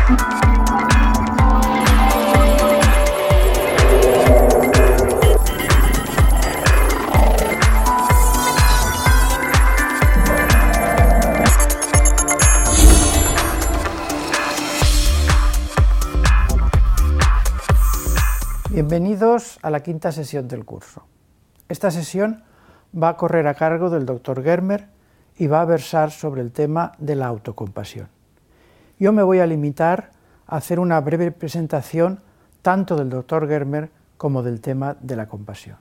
Bienvenidos a la quinta sesión del curso. Esta sesión va a correr a cargo del Dr. Germer y va a versar sobre el tema de la autocompasión. Yo me voy a limitar a hacer una breve presentación tanto del Dr. Germer como del tema de la compasión.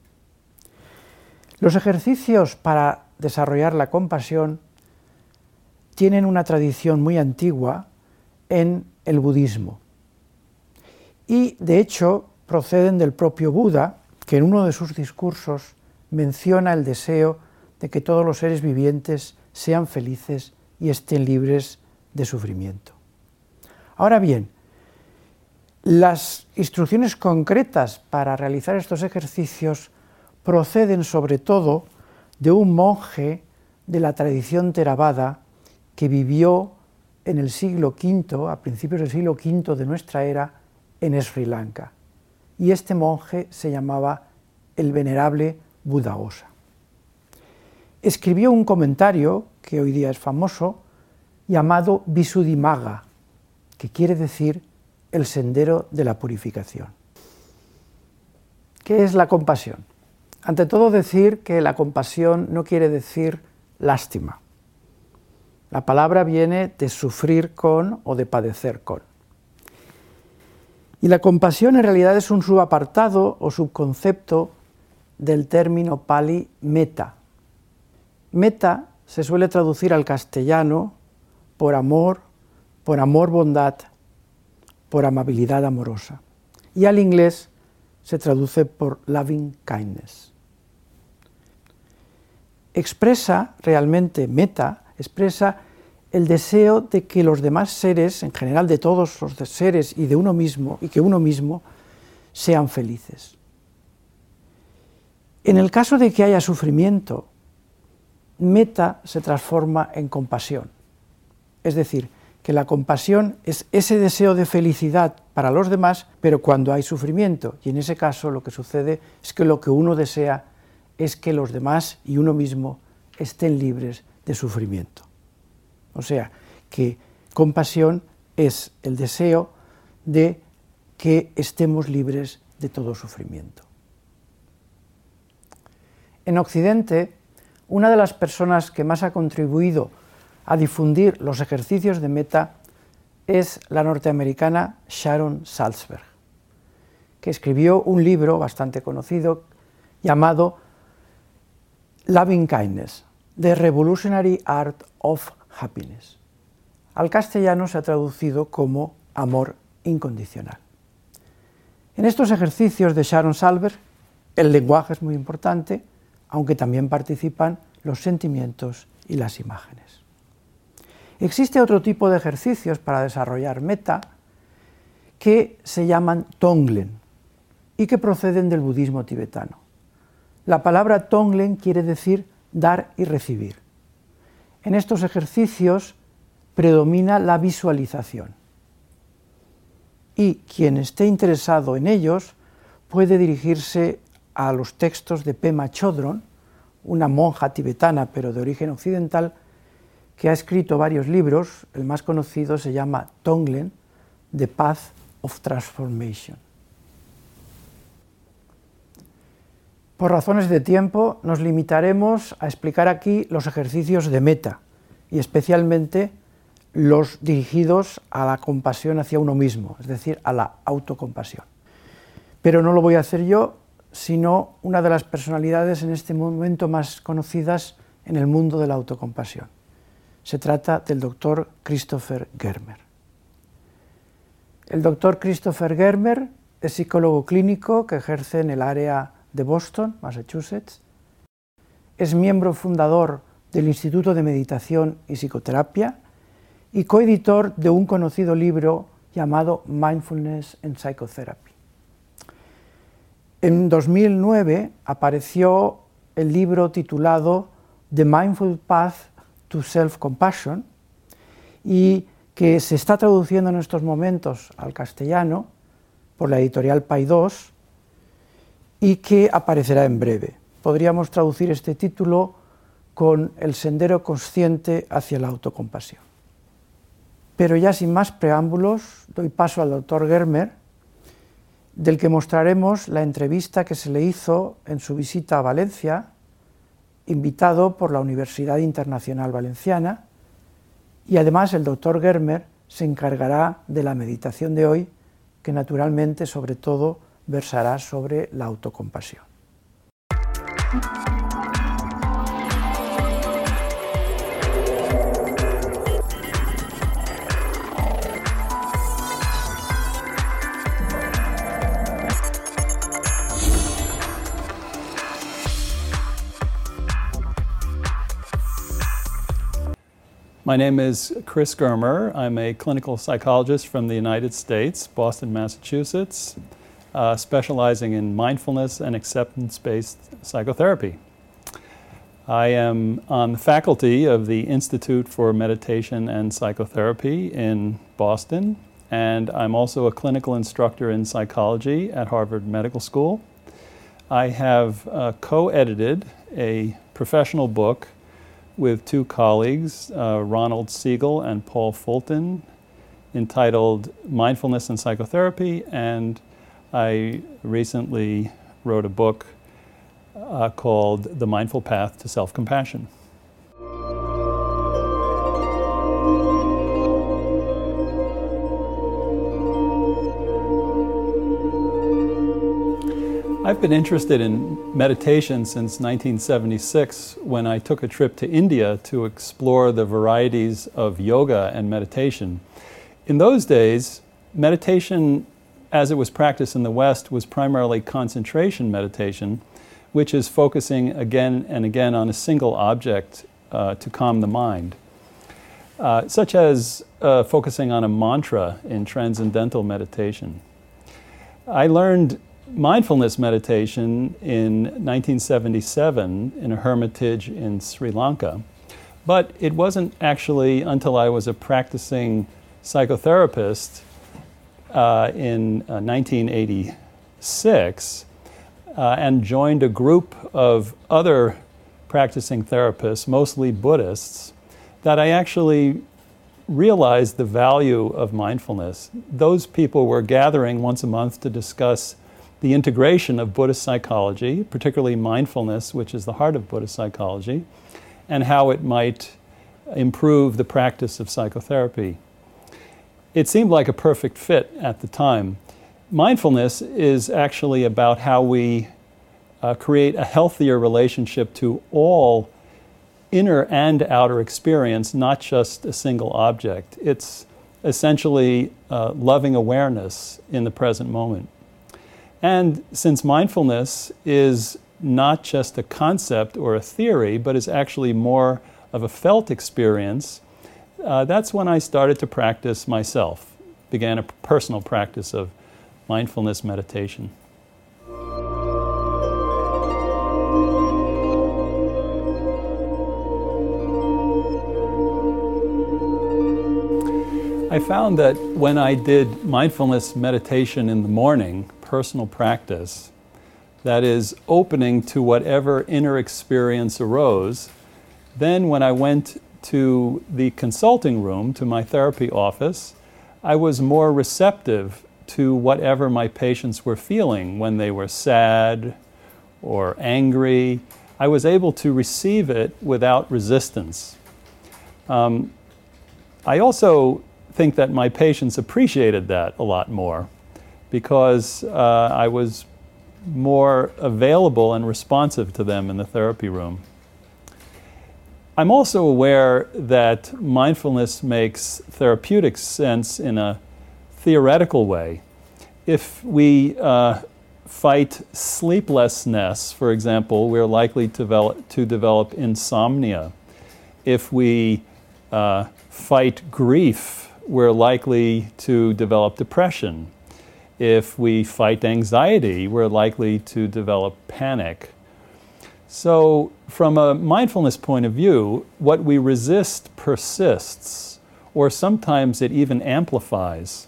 Los ejercicios para desarrollar la compasión tienen una tradición muy antigua en el budismo y, de hecho, proceden del propio Buda, que en uno de sus discursos menciona el deseo de que todos los seres vivientes sean felices y estén libres de sufrimiento. Ahora bien, las instrucciones concretas para realizar estos ejercicios proceden sobre todo de un monje de la tradición Theravada que vivió en el siglo V, a principios del siglo V de nuestra era, en Sri Lanka. Y este monje se llamaba el venerable Buddhaghosa. Escribió un comentario, que hoy día es famoso, llamado Visuddhimagga, que quiere decir el sendero de la purificación. ¿Qué es la compasión? Ante todo, decir que la compasión no quiere decir lástima. La palabra viene de sufrir con o de padecer con. Y la compasión en realidad es un subapartado o subconcepto del término pali metta. Metta se suele traducir al castellano por amor bondad, por amabilidad amorosa. Y al inglés se traduce por loving kindness. Expresa realmente metta, expresa el deseo de que los demás seres, en general de todos los seres y de uno mismo, y que uno mismo, sean felices. En el caso de que haya sufrimiento, metta se transforma en compasión. Es decir, que la compasión es ese deseo de felicidad para los demás, pero cuando hay sufrimiento. Y en ese caso lo que sucede es que lo que uno desea es que los demás y uno mismo estén libres de sufrimiento. O sea, que compasión es el deseo de que estemos libres de todo sufrimiento. En Occidente, una de las personas que más ha contribuido a difundir los ejercicios de metta es la norteamericana Sharon Salzberg, que escribió un libro bastante conocido llamado Loving Kindness, The Revolutionary Art of Happiness. Al castellano se ha traducido como amor incondicional. En estos ejercicios de Sharon Salzberg, el lenguaje es muy importante, aunque también participan los sentimientos y las imágenes. Existe otro tipo de ejercicios para desarrollar metta que se llaman tonglen y que proceden del budismo tibetano. La palabra tonglen quiere decir dar y recibir. En estos ejercicios predomina la visualización y quien esté interesado en ellos puede dirigirse a los textos de Pema Chodron, una monja tibetana pero de origen occidental, que ha escrito varios libros. El más conocido se llama Tonglen, The Path of Transformation. Por razones de tiempo nos limitaremos a explicar aquí los ejercicios de metta y especialmente los dirigidos a la compasión hacia uno mismo, es decir, a la autocompasión. Pero no lo voy a hacer yo, sino una de las personalidades en este momento más conocidas en el mundo de la autocompasión. Se trata del Dr. Christopher Germer. El Dr. Christopher Germer es psicólogo clínico que ejerce en el área de Boston, Massachusetts. Es miembro fundador del Instituto de Meditación y Psicoterapia y coeditor de un conocido libro llamado Mindfulness and Psychotherapy. En 2009 apareció el libro titulado The Mindful Path to Self-Compassion y que se está traduciendo en estos momentos al castellano por la editorial Paidós y que aparecerá en breve. Podríamos traducir este título con El sendero consciente hacia la autocompasión. Pero ya sin más preámbulos, doy paso al doctor Germer, del que mostraremos la entrevista que se le hizo en su visita a Valencia, invitado por la Universidad Internacional Valenciana, y además el doctor Germer se encargará de la meditación de hoy, que naturalmente sobre todo versará sobre la autocompasión. My name is Chris Germer. I'm a clinical psychologist from the United States, Boston, Massachusetts, specializing in mindfulness and acceptance-based psychotherapy. I am on the faculty of the Institute for Meditation and Psychotherapy in Boston, and I'm also a clinical instructor in psychology at Harvard Medical School. I have co-edited a professional book with two colleagues, Ronald Siegel and Paul Fulton, entitled Mindfulness and Psychotherapy, and I recently wrote a book called The Mindful Path to Self-Compassion. I've been interested in meditation since 1976 when I took a trip to India to explore the varieties of yoga and meditation. In those days, meditation as it was practiced in the West was primarily concentration meditation, which is focusing again and again on a single object to calm the mind, such as focusing on a mantra in transcendental meditation. I learned mindfulness meditation in 1977 in a hermitage in Sri Lanka, but it wasn't actually until I was a practicing psychotherapist in 1986 and joined a group of other practicing therapists, mostly Buddhists, that I actually realized the value of mindfulness. Those people were gathering once a month to discuss the integration of Buddhist psychology, particularly mindfulness, which is the heart of Buddhist psychology, and how it might improve the practice of psychotherapy. It seemed like a perfect fit at the time. Mindfulness is actually about how we create a healthier relationship to all inner and outer experience, not just a single object. It's essentially loving awareness in the present moment. And since mindfulness is not just a concept or a theory, but is actually more of a felt experience, that's when I started to practice myself, began a personal practice of mindfulness meditation. I found that when I did mindfulness meditation in the morning, personal practice, that is opening to whatever inner experience arose, then when I went to the consulting room, to my therapy office, I was more receptive to whatever my patients were feeling when they were sad or angry. I was able to receive it without resistance. I also think that my patients appreciated that a lot more, because I was more available and responsive to them in the therapy room. I'm also aware that mindfulness makes therapeutic sense in a theoretical way. If we fight sleeplessness, for example, we're likely to develop insomnia. If we fight grief, we're likely to develop depression. If we fight anxiety, we're likely to develop panic. So from a mindfulness point of view, what we resist persists, or sometimes it even amplifies.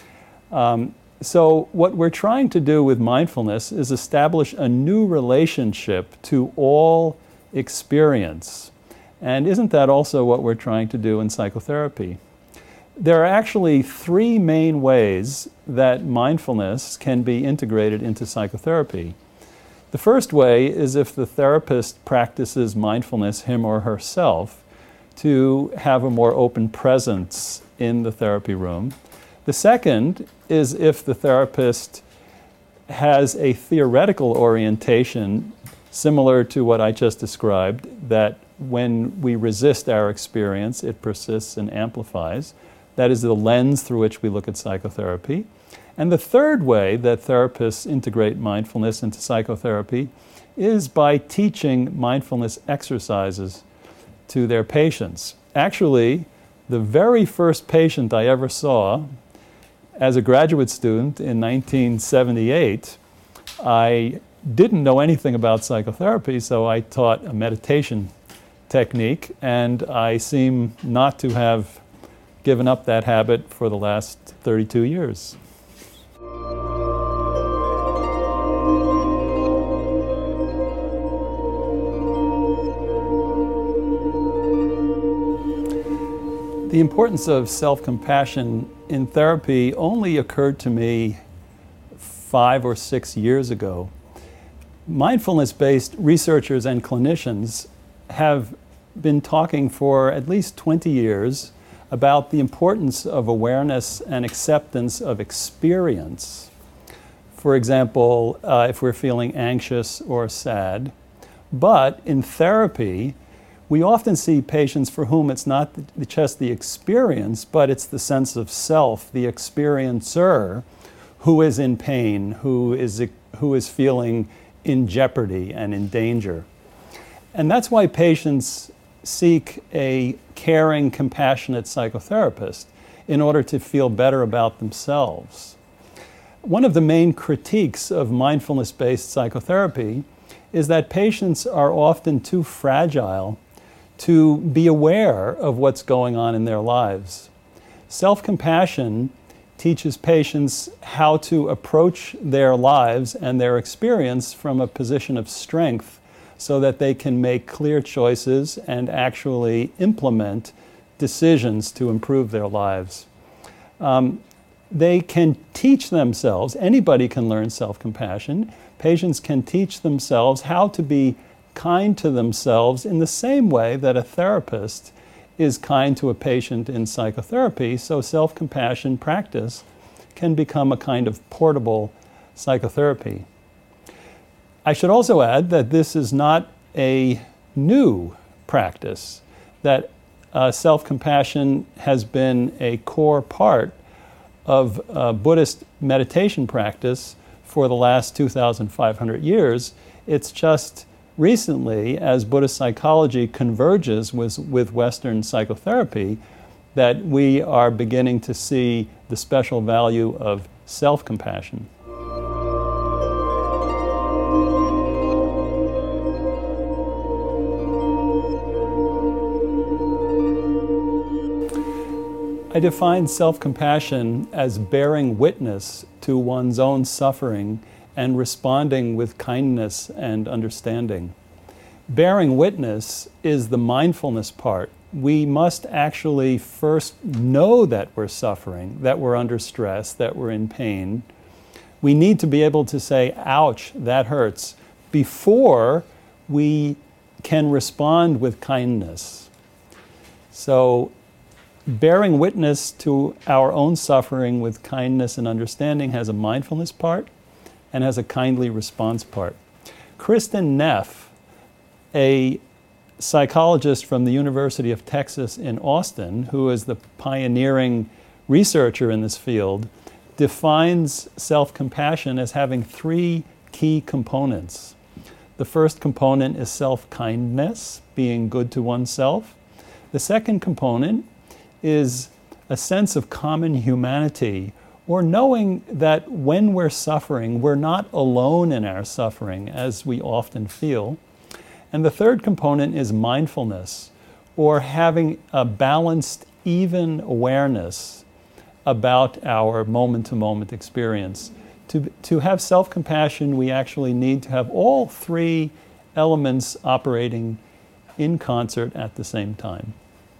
So what we're trying to do with mindfulness is establish a new relationship to all experience. And isn't that also what we're trying to do in psychotherapy? There are actually three main ways that mindfulness can be integrated into psychotherapy. The first way is if the therapist practices mindfulness, him or herself, to have a more open presence in the therapy room. The second is if the therapist has a theoretical orientation similar to what I just described, that when we resist our experience, it persists and amplifies. That is the lens through which we look at psychotherapy. And the third way that therapists integrate mindfulness into psychotherapy is by teaching mindfulness exercises to their patients. Actually, the very first patient I ever saw as a graduate student in 1978, I didn't know anything about psychotherapy, so I taught a meditation technique, and I seem not to have given up that habit for the last 32 years. The importance of self-compassion in therapy only occurred to me 5 or 6 years ago. Mindfulness-based researchers and clinicians have been talking for at least 20 years about the importance of awareness and acceptance of experience. For example, if we're feeling anxious or sad. But in therapy, we often see patients for whom it's not just the experience, but it's the sense of self, the experiencer, who is in pain, who is feeling in jeopardy and in danger. And that's why patients seek a caring, compassionate psychotherapist in order to feel better about themselves. One of the main critiques of mindfulness-based psychotherapy is that patients are often too fragile to be aware of what's going on in their lives. Self-compassion teaches patients how to approach their lives and their experience from a position of strength so that they can make clear choices and actually implement decisions to improve their lives. They can teach themselves, anybody can learn self-compassion. Patients can teach themselves how to be kind to themselves in the same way that a therapist is kind to a patient in psychotherapy, so self-compassion practice can become a kind of portable psychotherapy. I should also add that this is not a new practice, that self-compassion has been a core part of Buddhist meditation practice for the last 2,500 years. It's just recently, as Buddhist psychology converges with Western psychotherapy, that we are beginning to see the special value of self-compassion. I define self-compassion as bearing witness to one's own suffering and responding with kindness and understanding. Bearing witness is the mindfulness part. We must actually first know that we're suffering, that we're under stress, that we're in pain. We need to be able to say, ouch, that hurts, before we can respond with kindness. So, bearing witness to our own suffering with kindness and understanding has a mindfulness part and has a kindly response part. Kristin Neff, a psychologist from the University of Texas in Austin, who is the pioneering researcher in this field, defines self-compassion as having 3 key components. The first component is self-kindness, being good to oneself. The second component is a sense of common humanity, or knowing that when we're suffering, we're not alone in our suffering, as we often feel. And the third component is mindfulness, or having a balanced even awareness about our moment-to-moment experience. To have self-compassion, we actually need to have all three elements operating in concert at the same time.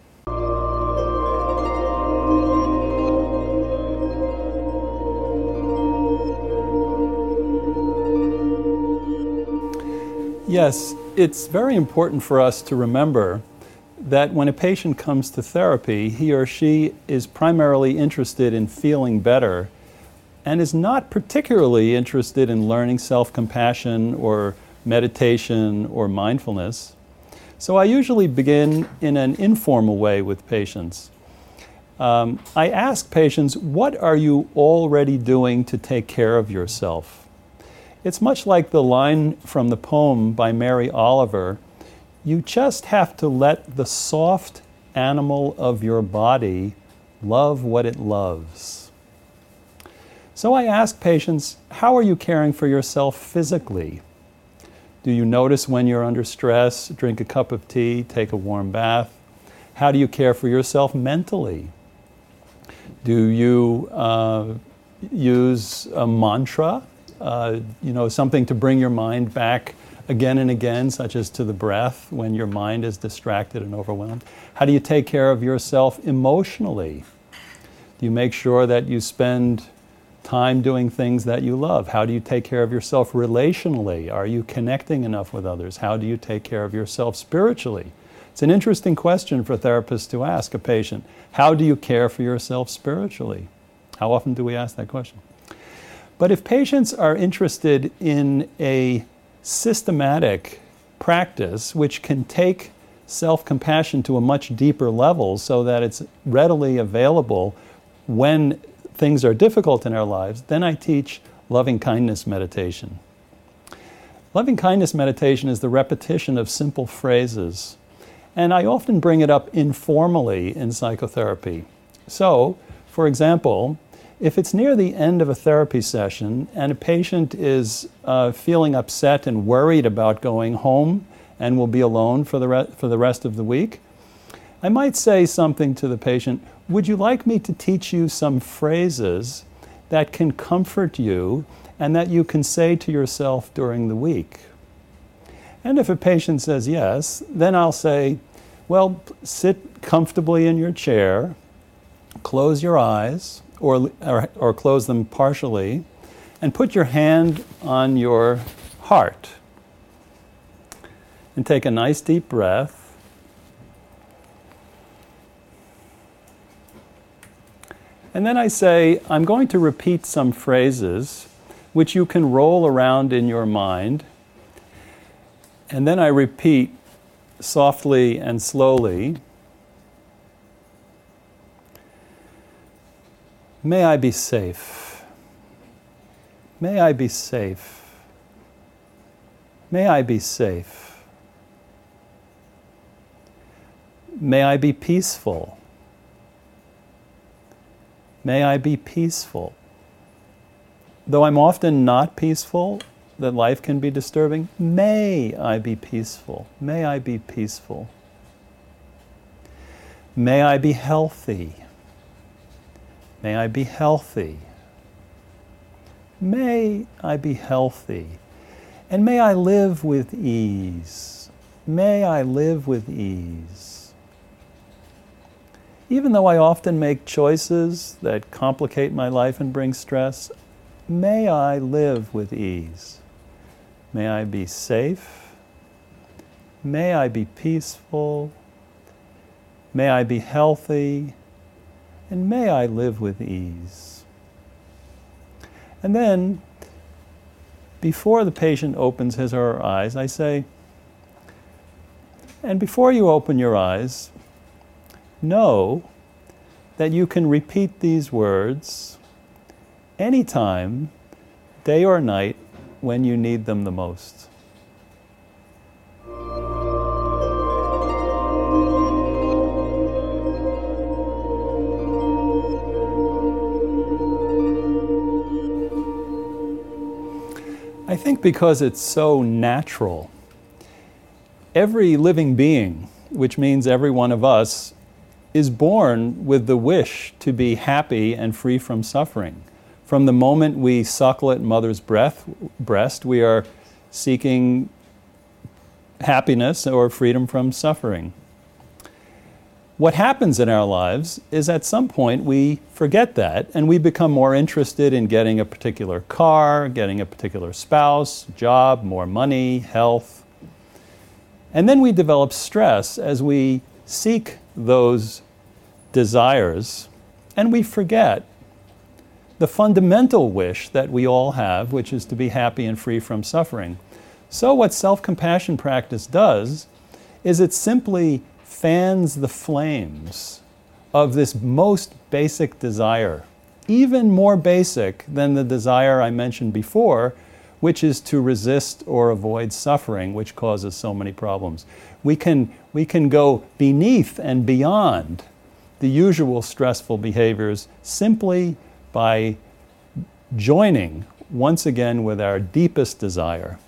Yes, it's very important for us to remember that when a patient comes to therapy, he or she is primarily interested in feeling better and is not particularly interested in learning self-compassion or meditation or mindfulness. So I usually begin in an informal way with patients. I ask patients, what are you already doing to take care of yourself? It's much like the line from the poem by Mary Oliver, you just have to let the soft animal of your body love what it loves. So I ask patients, how are you caring for yourself physically? Do you notice when you're under stress, drink a cup of tea, take a warm bath? How do you care for yourself mentally? Do you use a mantra? Something to bring your mind back again and again, such as to the breath when your mind is distracted and overwhelmed. How do you take care of yourself emotionally? Do you make sure that you spend time doing things that you love? How do you take care of yourself relationally? Are you connecting enough with others? How do you take care of yourself spiritually? It's an interesting question for therapists to ask a patient. How do you care for yourself spiritually? How often do we ask that question? But if patients are interested in a systematic practice which can take self-compassion to a much deeper level so that it's readily available when things are difficult in our lives, then I teach loving-kindness meditation. Loving-kindness meditation is the repetition of simple phrases, and I often bring it up informally in psychotherapy. So, for example, if it's near the end of a therapy session and a patient is feeling upset and worried about going home and will be alone for the rest of the week, I might say something to the patient, would you like me to teach you some phrases that can comfort you and that you can say to yourself during the week? And if a patient says yes, then I'll say, well, sit comfortably in your chair, close your eyes, or close them partially, and put your hand on your heart. And take a nice deep breath. And then I say, I'm going to repeat some phrases which you can roll around in your mind. And then I repeat softly and slowly. May I be safe. May I be safe. May I be safe. May I be peaceful. May I be peaceful. Though I'm often not peaceful, that life can be disturbing, may I be peaceful. May I be peaceful. May I be healthy. May I be healthy. May I be healthy. And may I live with ease. May I live with ease. Even though I often make choices that complicate my life and bring stress, may I live with ease. May I be safe. May I be peaceful. May I be healthy. And may I live with ease. And then, before the patient opens his or her eyes, I say, and before you open your eyes, know that you can repeat these words anytime, day or night, when you need them the most. I think because it's so natural. Every living being, which means every one of us, is born with the wish to be happy and free from suffering. From the moment we suckle at mother's breast, we are seeking happiness or freedom from suffering. What happens in our lives is at some point we forget that and we become more interested in getting a particular car, getting a particular spouse, job, more money, health. And then we develop stress as we seek those desires and we forget the fundamental wish that we all have, which is to be happy and free from suffering. So what self-compassion practice does is it simply fans the flames of this most basic desire, even more basic than the desire I mentioned before, which is to resist or avoid suffering, which causes so many problems. We can go beneath and beyond the usual stressful behaviors simply by joining once again with our deepest desire.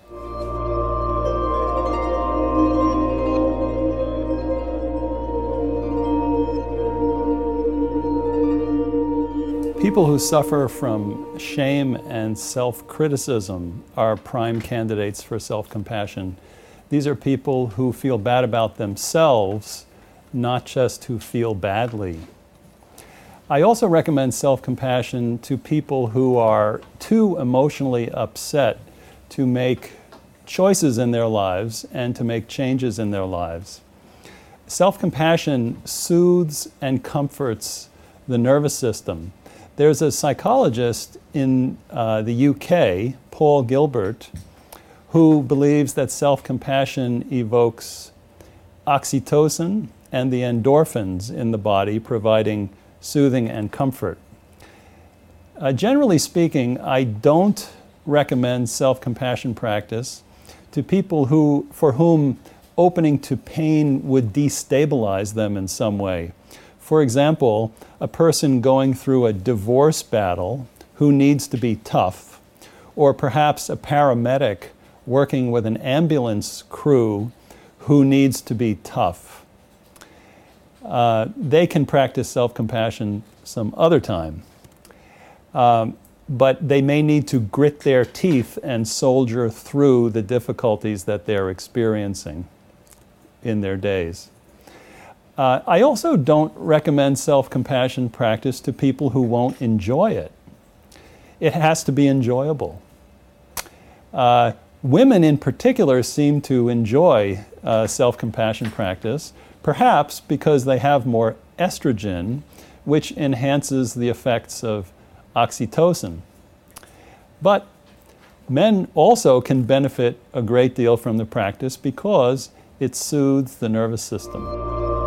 People who suffer from shame and self-criticism are prime candidates for self-compassion. These are people who feel bad about themselves, not just who feel badly. I also recommend self-compassion to people who are too emotionally upset to make choices in their lives and to make changes in their lives. Self-compassion soothes and comforts the nervous system. There's a psychologist in the UK, Paul Gilbert, who believes that self-compassion evokes oxytocin and the endorphins in the body, providing soothing and comfort. Generally speaking, I don't recommend self-compassion practice to people for whom opening to pain would destabilize them in some way. For example, a person going through a divorce battle who needs to be tough, or perhaps a paramedic working with an ambulance crew who needs to be tough. They can practice self-compassion some other time. But they may need to grit their teeth and soldier through the difficulties that they're experiencing in their days. I also don't recommend self-compassion practice to people who won't enjoy it. It has to be enjoyable. Women in particular seem to enjoy self-compassion practice, perhaps because they have more estrogen, which enhances the effects of oxytocin. But men also can benefit a great deal from the practice because it soothes the nervous system.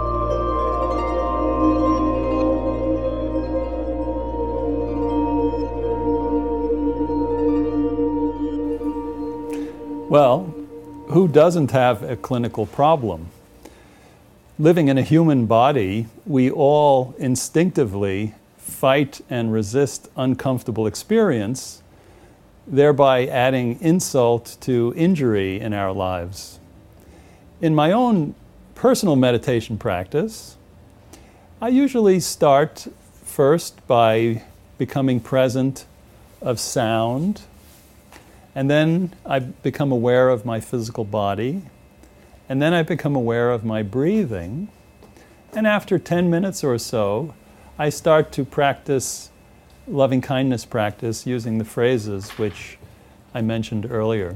Well, who doesn't have a clinical problem? Living in a human body, we all instinctively fight and resist uncomfortable experience, thereby adding insult to injury in our lives. In my own personal meditation practice, I usually start first by becoming present of sound, and then I become aware of my physical body, and then I become aware of my breathing, and after 10 minutes or so, I start to practice loving-kindness practice using the phrases which I mentioned earlier.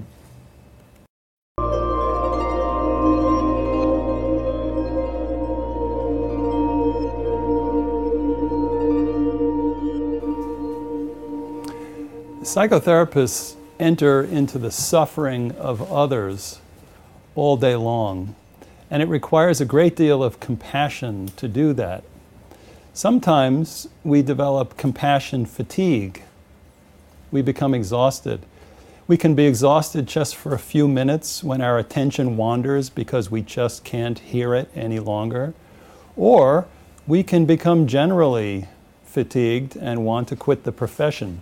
Psychotherapists enter into the suffering of others all day long, and it requires a great deal of compassion to do that. Sometimes we develop compassion fatigue. We become exhausted. We can be exhausted just for a few minutes when our attention wanders because we just can't hear it any longer. Or we can become generally fatigued and want to quit the profession.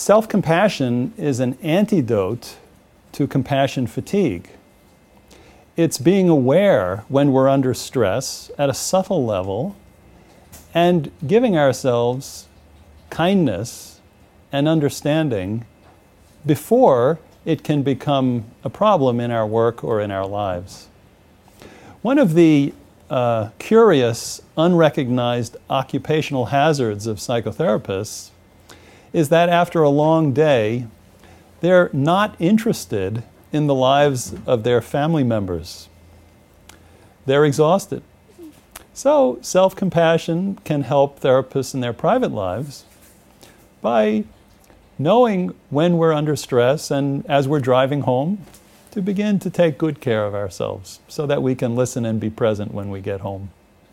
Self-compassion is an antidote to compassion fatigue. it's being aware when we're under stress at a subtle level and giving ourselves kindness and understanding before it can become a problem in our work or in our lives. One of the curious, unrecognized occupational hazards of psychotherapists is that after a long day, they're not interested in the lives of their family members. They're exhausted. So self-compassion can help therapists in their private lives by knowing when we're under stress and as we're driving home, to begin to take good care of ourselves so that we can listen and be present when we get home.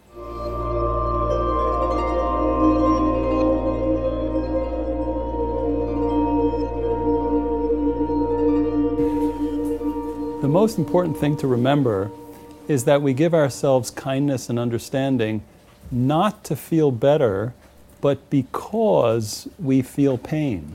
The most important thing to remember is that we give ourselves kindness and understanding not to feel better, but because we feel pain.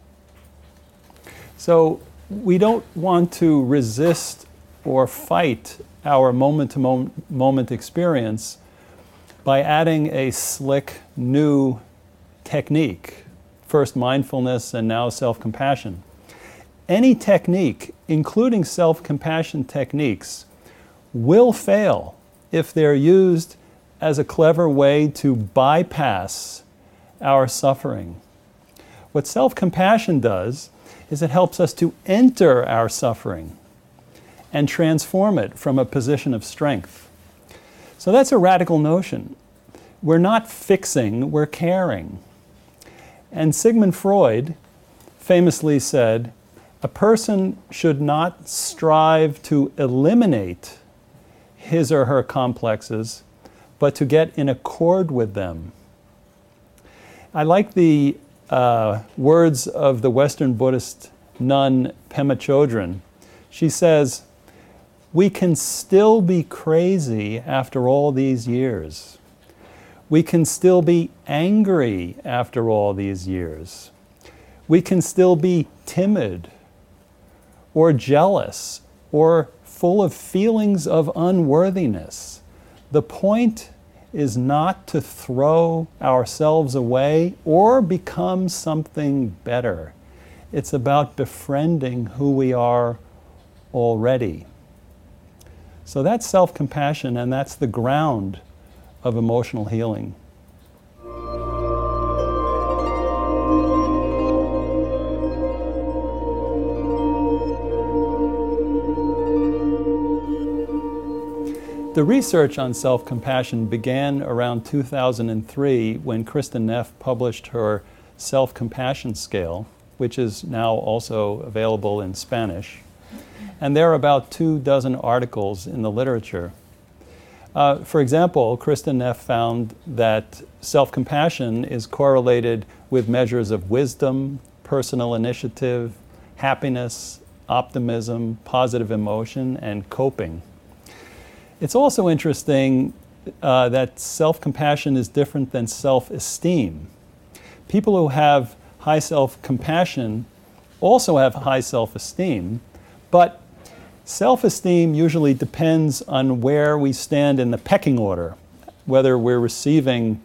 So we don't want to resist or fight our moment-to-moment experience by adding a slick new technique, first mindfulness and now self-compassion. Any technique, including self-compassion techniques, will fail if they're used as a clever way to bypass our suffering. What self-compassion does is it helps us to enter our suffering and transform it from a position of strength. So that's a radical notion. We're not fixing, we're caring. And Sigmund Freud famously said, a person should not strive to eliminate his or her complexes, but to get in accord with them. I like the words of the Western Buddhist nun Pema Chodron. She says, we can still be crazy after all these years. We can still be angry after all these years. We can still be timid or jealous or full of feelings of unworthiness. The point is not to throw ourselves away or become something better. It's about befriending who we are already. So that's self-compassion, and that's the ground of emotional healing. The research on self-compassion began around 2003 when Kristin Neff published her self-compassion scale, which is now also available in Spanish. And there are about 24 articles in the literature. For example, Kristin Neff found that self-compassion is correlated with measures of wisdom, personal initiative, happiness, optimism, positive emotion, and coping. It's also interesting that self-compassion is different than self-esteem. People who have high self-compassion also have high self-esteem, but self-esteem usually depends on where we stand in the pecking order, whether we're receiving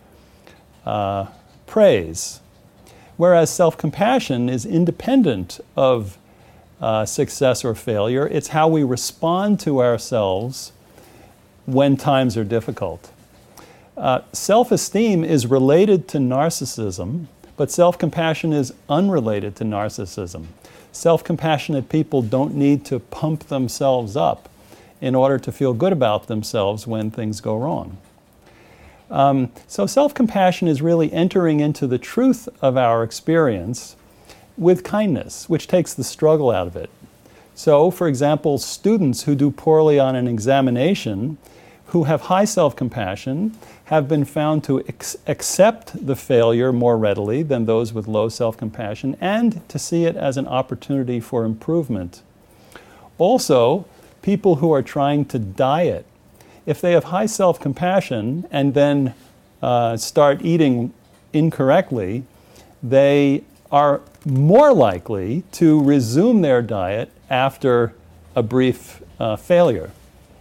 praise, whereas self-compassion is independent of success or failure. It's how we respond to ourselves when times are difficult. Self-esteem is related to narcissism, but self-compassion is unrelated to narcissism. Self-compassionate people don't need to pump themselves up in order to feel good about themselves when things go wrong. So self-compassion is really entering into the truth of our experience with kindness, which takes the struggle out of it. So, for example, students who do poorly on an examination who have high self-compassion have been found to accept the failure more readily than those with low self-compassion and to see it as an opportunity for improvement. Also, people who are trying to diet, if they have high self-compassion and then start eating incorrectly, they are more likely to resume their diet after a brief failure.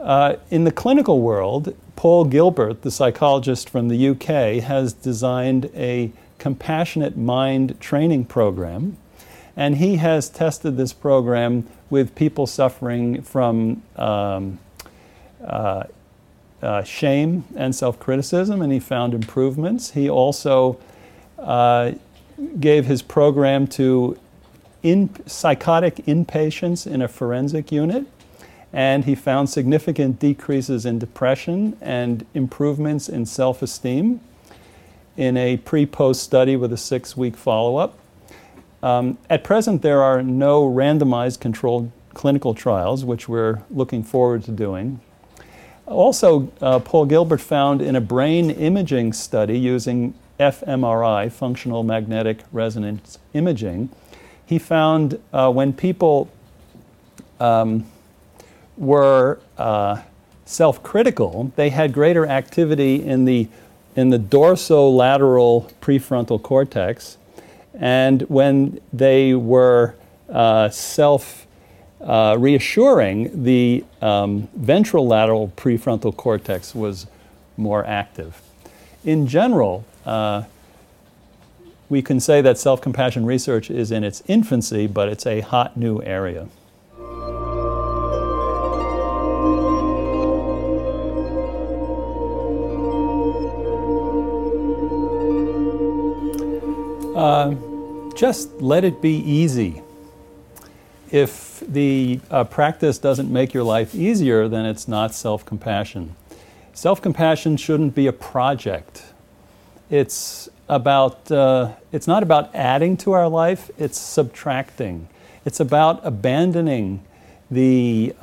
In the clinical world, Paul Gilbert, the psychologist from the UK, has designed a compassionate mind training program, and he has tested this program with people suffering from shame and self-criticism, and he found improvements. He also gave his program to psychotic inpatients in a forensic unit, and he found significant decreases in depression and improvements in self-esteem in a pre-post study with a 6-week follow-up. At present, there are no randomized controlled clinical trials, which we're looking forward to doing. Also, Paul Gilbert found in a brain imaging study using fMRI, functional magnetic resonance imaging, he found when people were self-critical, they had greater activity in the dorsolateral prefrontal cortex, and when they were reassuring, the ventrolateral prefrontal cortex was more active. In general, we can say that self-compassion research is in its infancy, but it's a hot new area. Just let it be easy. If the practice doesn't make your life easier, then it's not self-compassion. Self-compassion shouldn't be a project. It's not about adding to our life, it's subtracting. It's about abandoning the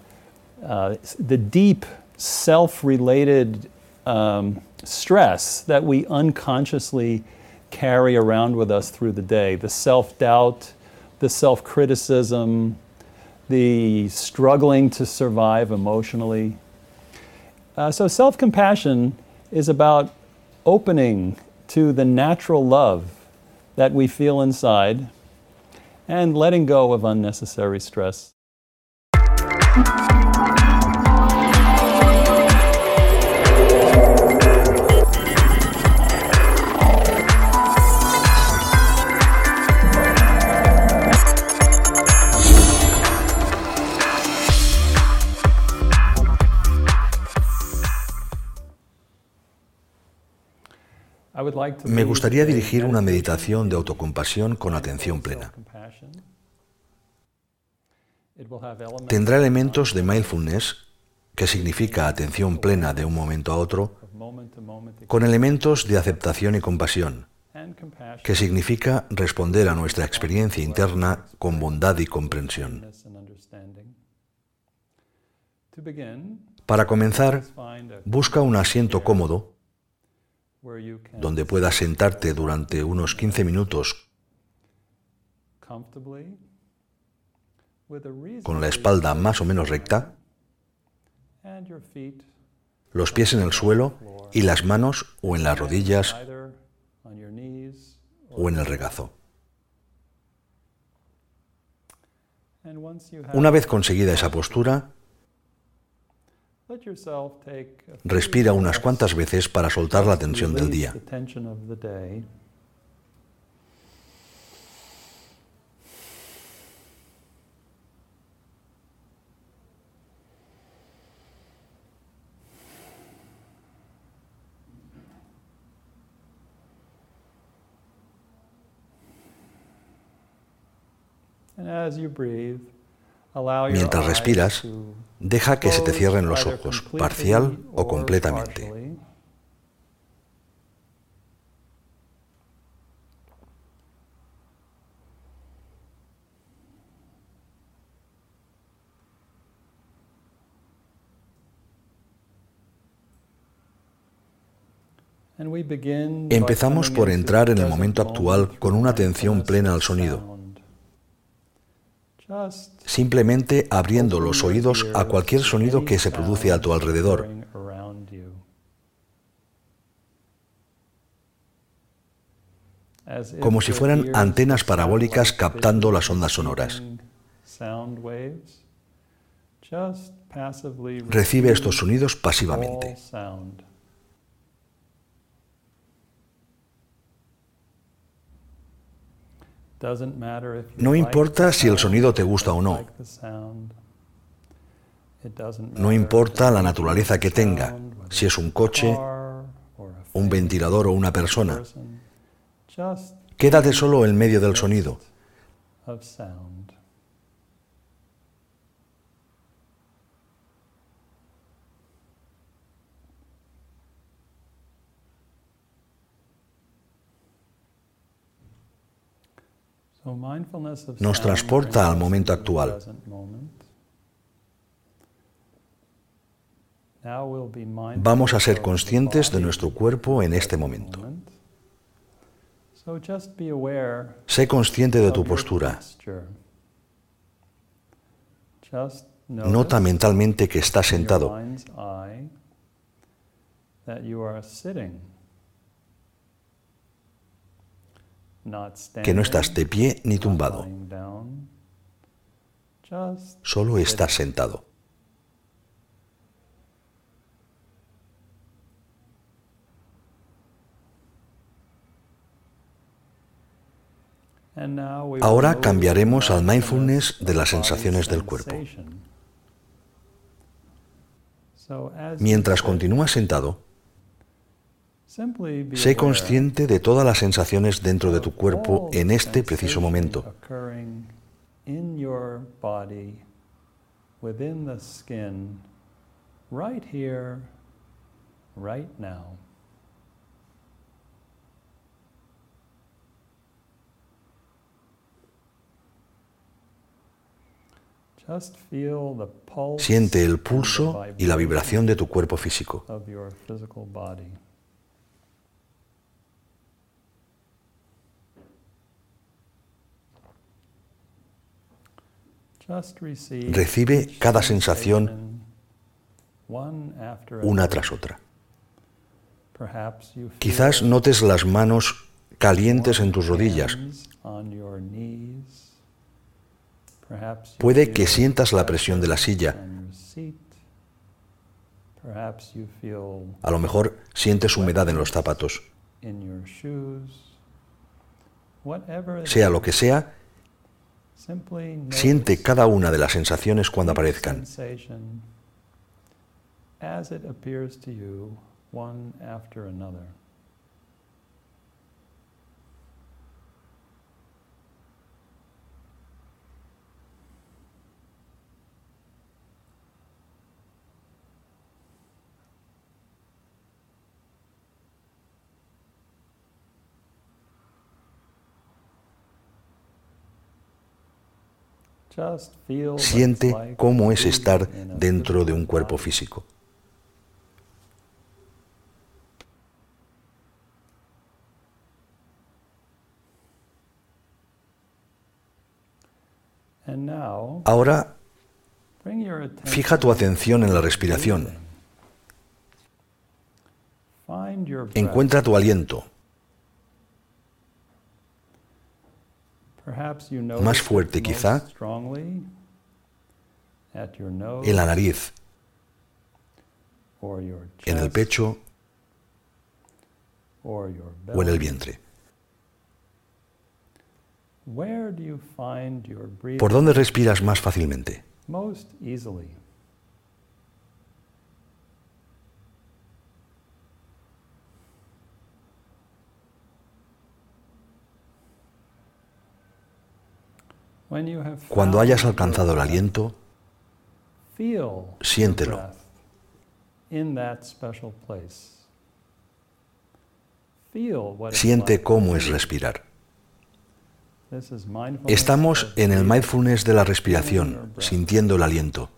deep self-related stress that we unconsciously carry around with us through the day. The self-doubt, the self-criticism, the struggling to survive emotionally. So self-compassion is about opening to the natural love that we feel inside and letting go of unnecessary stress. Me gustaría dirigir una meditación de autocompasión con atención plena. Tendrá elementos de mindfulness, que significa atención plena de un momento a otro, con elementos de aceptación y compasión, que significa responder a nuestra experiencia interna con bondad y comprensión. Para comenzar, busca un asiento cómodo donde puedas sentarte durante unos 15 minutos con la espalda más o menos recta, los pies en el suelo y las manos o en las rodillas o en el regazo. Una vez conseguida esa postura, respira unas cuantas veces para soltar la tensión del día. Mientras respiras, deja que se te cierren los ojos, parcial o completamente. Empezamos por entrar en el momento actual con una atención plena al sonido, simplemente abriendo los oídos a cualquier sonido que se produce a tu alrededor. Como si fueran antenas parabólicas captando las ondas sonoras. Just passively Recibe estos receive sonidos all pasivamente. sound. Doesn't matter if you No like importa the si el sound sonido te or gusta o don't no. like the sound. It doesn't No matter importa if la it's naturaleza a que tenga, sound, whether si es it's un a coche, car or a un fan ventilador o una or a persona. person. Just Quédate be solo en medio in the del midst sonido. of sound. So mindfulness of Nos sound transporta brings al us momento into the actual. present moment. Now we'll be Vamos a mindful ser of the conscientes de body nuestro in the cuerpo en este present momento. moment. So just be aware Sé consciente de tu of your postura. posture. Just Nota notice mentalmente que estás in your sentado, mind's eye that you are sitting, not que no estás standing, de pie ni not tumbado, lying down, just solo estás sitting. sentado. And now we will Ahora move cambiaremos to al mindfulness de of las body sensaciones del cuerpo. sensation. So as you Mientras sit, continúas sentado, simply be sé aware consciente de todas las sensaciones dentro de tu of cuerpo all the en este preciso sensation momento. occurring in your body, within the skin, right here, right now. Just feel the pulse Siente el and the pulso y la vibración de tu cuerpo físico. of your physical body. Just receive Recibe each cada sensación sensation one after una another. tras otra. Perhaps you feel Quizás notes las manos calientes en tus warm rodillas. hands on your knees. Perhaps you Puede que feel sientas la presión de la pressure silla. on your seat. Perhaps you feel A lo mejor sientes humedad en los zapatos. in your shoes. Whatever it Sea lo que is, sea, simply siente notice cada una de las sensaciones cuando each aparezcan. sensation as it appears to you, one after another. Just feel what it's Siente like cómo to es be estar in a dentro de un physical cuerpo body. físico. And now, Ahora, bring your attention fija tu atención en la to respiración. breathing. Find your breath. Encuentra tu aliento, Perhaps you más notice fuerte it quizá, most strongly at your nose en la nariz, or your en el chest pecho or your o en el belly. vientre. Where do you find your breathing ¿Por dónde respiras más fácilmente? most easily? When you have Cuando found hayas your alcanzado el breath, aliento, feel siéntelo. your breath in that special place. Feel what it's Siente like cómo to es breathe. respirar. This is mindfulness Estamos of en el breathing, mindfulness de la feeling your respiración, breath. sintiendo el aliento.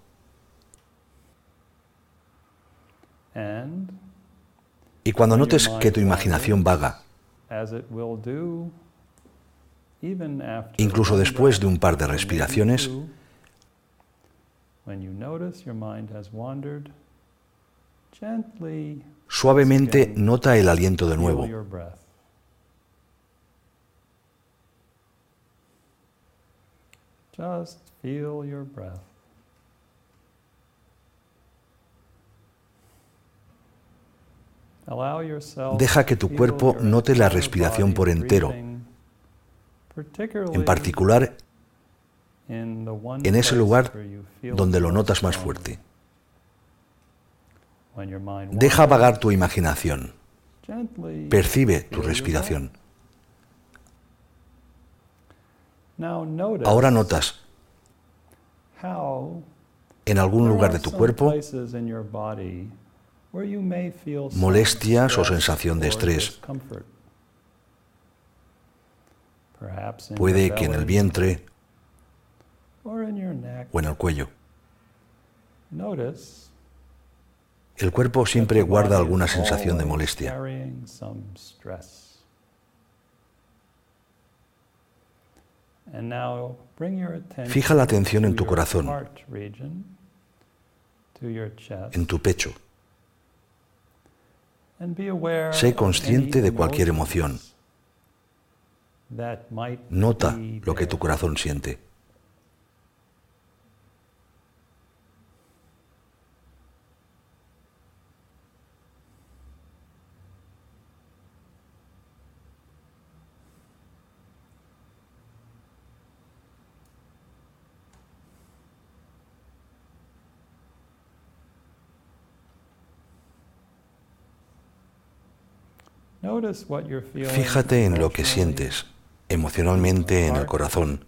And Y cuando when your notes que mind tu imaginación wanders, vaga, as it will do, even after incluso one después de un par de breath or maybe respiraciones, two, when you notice your mind has wandered, gently suavemente again, nota el aliento de feel nuevo. your breath. Just feel your breath. Deja que tu cuerpo note la respiración por entero, en particular en ese lugar donde lo notas más fuerte. Deja vagar tu imaginación. Percibe tu respiración. Ahora notas en algún lugar de tu cuerpo molestias o sensación de estrés. Puede que en el vientre o en el cuello. El cuerpo siempre guarda alguna sensación de molestia. Fija la atención en tu corazón, en tu pecho. Sé consciente de cualquier emoción. Nota lo que tu corazón siente. Fíjate en lo que sientes emocionalmente en el corazón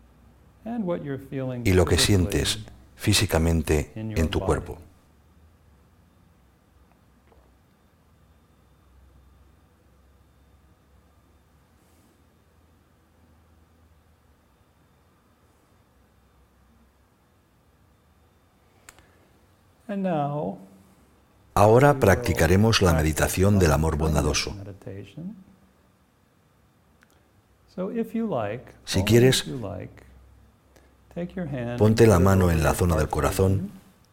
y lo que sientes físicamente en tu cuerpo. Ahora practicaremos la meditación del amor bondadoso. Si quieres, ponte la mano en la zona del corazón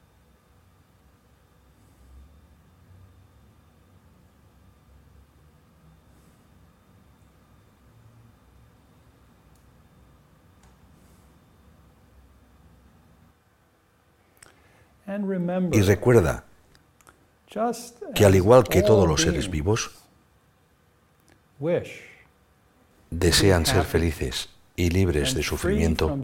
y recuerda que al igual que todos los seres vivos, desean ser felices y libres de sufrimiento,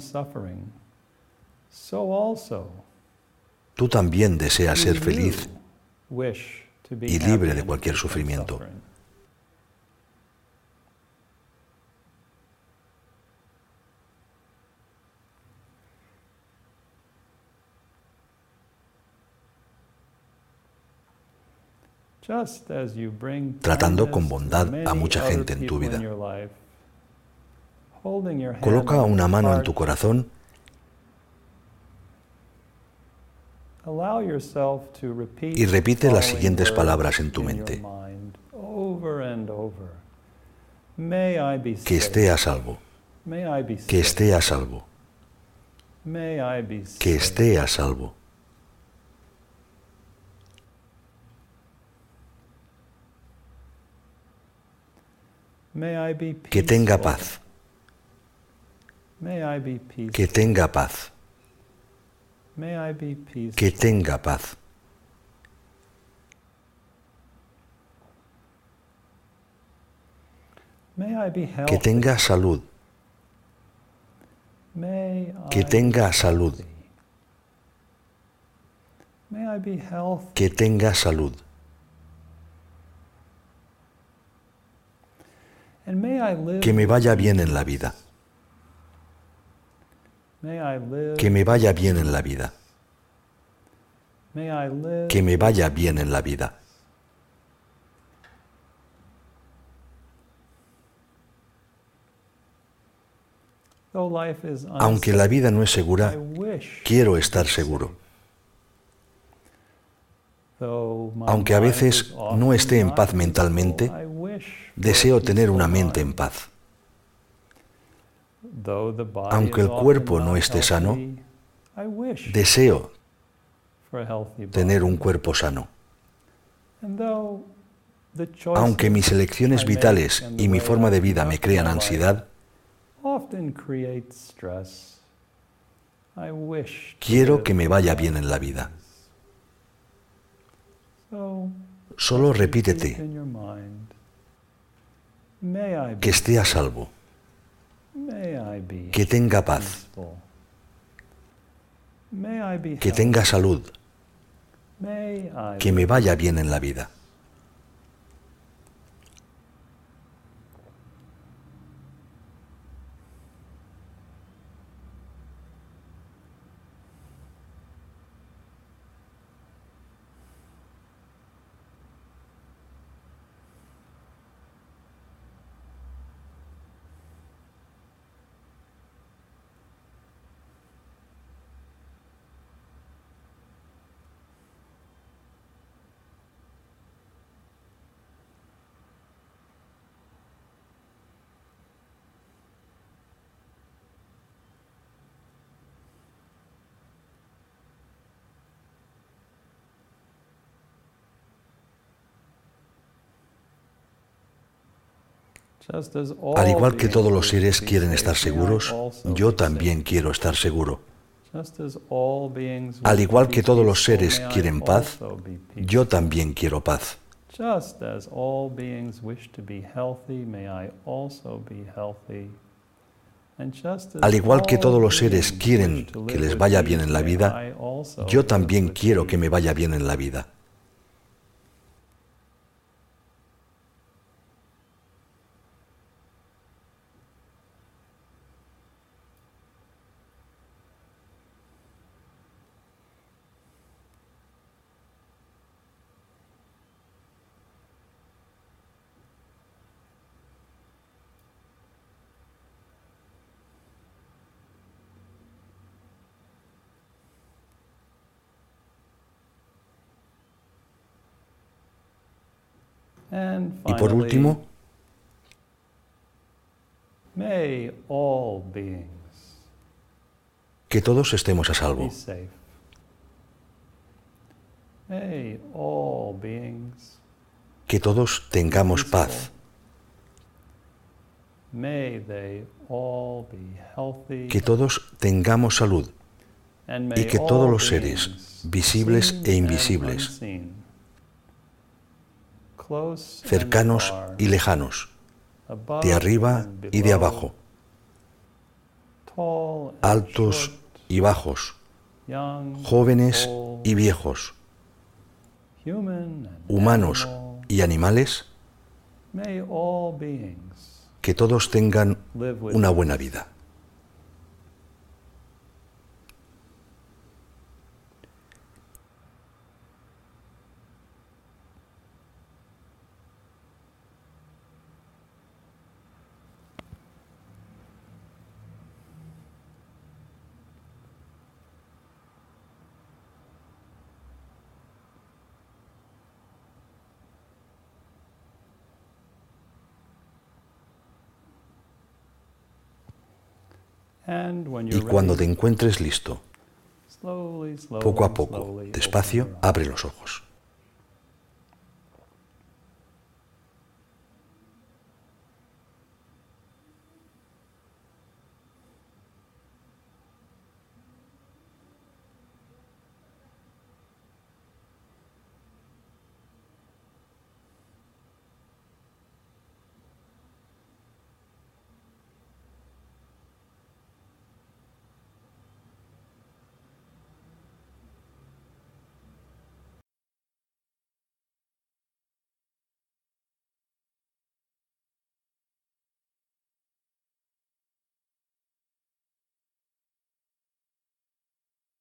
tú también deseas ser feliz y libre de cualquier sufrimiento. Tratando con bondad a mucha gente en tu vida. Coloca una mano en tu corazón y repite las siguientes palabras en tu mente. Que esté a salvo. Que esté a salvo. Que esté a salvo. Que tenga paz. Que tenga paz. Que tenga paz. Que tenga salud. Que tenga salud. Que tenga salud. Que me vaya bien en la vida. Que me vaya bien en la vida. Que me vaya bien en la vida. Aunque la vida no es segura, quiero estar seguro. Aunque a veces no esté en paz mentalmente, deseo tener una mente en paz. Aunque el cuerpo no esté sano, deseo tener un cuerpo sano. Aunque mis elecciones vitales y mi forma de vida me crean ansiedad, quiero que me vaya bien en la vida. Solo repítete: que esté a salvo, que tenga paz, que tenga salud, que me vaya bien en la vida. Al igual que todos los seres quieren estar seguros, yo también quiero estar seguro. Al igual que todos los seres quieren paz, yo también quiero paz. Al igual que todos los seres quieren que les vaya bien en la vida, yo también quiero que me vaya bien en la vida. Y por último, que todos estemos a salvo. Que todos tengamos paz. Que todos tengamos salud. Y que todos los seres, visibles e invisibles, cercanos y lejanos, de arriba y de abajo, altos y bajos, jóvenes y viejos, humanos y animales, que todos tengan una buena vida. Y cuando te encuentres listo, poco a poco, despacio, abre los ojos.